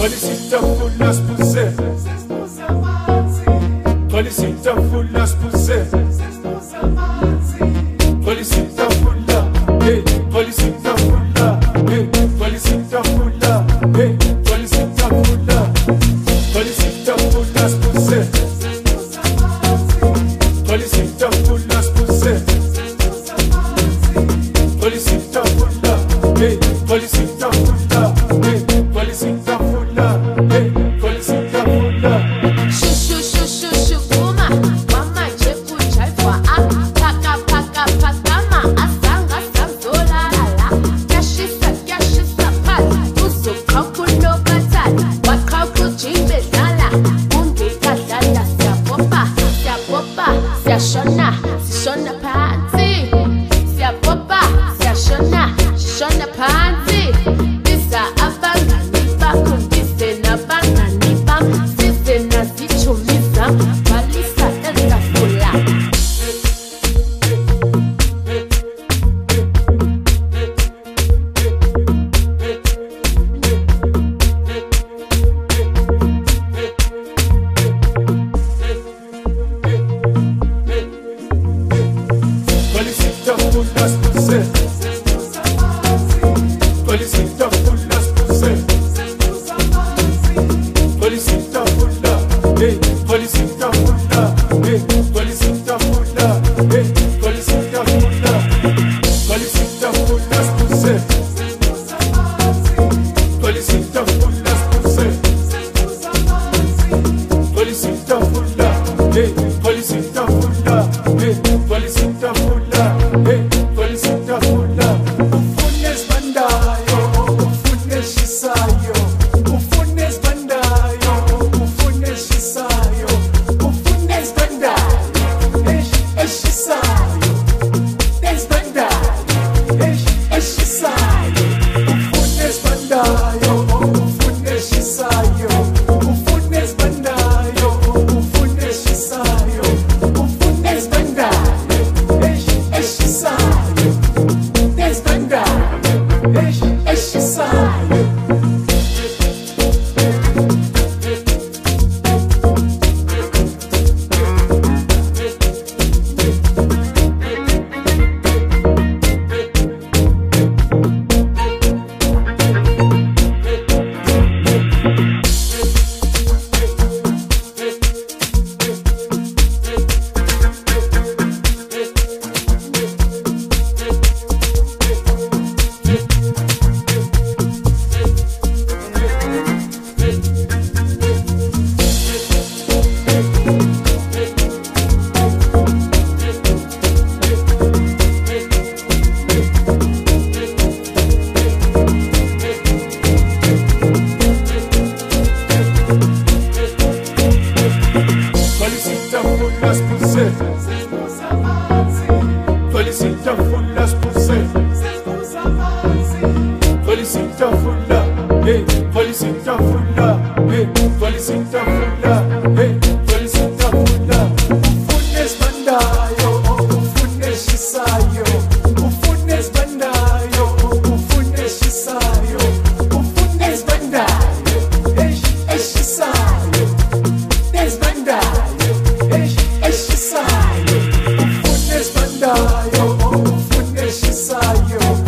Felicita fulla spuse, felicita fulla spuse, felicita fulla, hey, felicita fulla, hey, felicita fulla, hey, felicita fulla, felicita fulla spuse, felicita fulla spuse, felicita fulla, hey, felicita fulla, hey, felicita fulla, hey, felicita fulla. Shuma, mama cheku chaifwa paka pakama asanga samzola la Yashisa pat uzo kakulo batal wakaku jimbe dala unge kadala siapopa siashona panzi siapopa siashona panzi bisa abangani bakundise nabangani bam size nazichumisa balisa ezafula. Felicita fulla spuse, felicita fulla spuse, felicita fulla, hey, felicita fulla, hey, felicita fulla, hey, felicita fulla, felicita fulla spuse, felicita fulla spuse, felicita fulla, hey, felicita fulla, hey, felicita fulla, hey, felicita fulla. Ufunes bandayo, ufunes shisayo, ufunes bandayo, ufunes shisayo, ufunes bandayo, shisayo, des bandayo, shisayo, ufunes bandayo, ufunes shisayo, ufunes bandayo, ufunes shisayo, ufunes bandayo, shisayo, des bandayo, shisayo. Felicita fulla spuse, felicita fulla spuse, felicita fulla, hey, felicita fulla, hey, felicita fulla, hey, felicita fulla. Ufunes bandayo, ufunes shisayo, ufunes bandayo, ufunes shisayo, ufunes bandayo, shisayo, des bandayo, shisayo, ufunes bandayo, ufunes shisayo.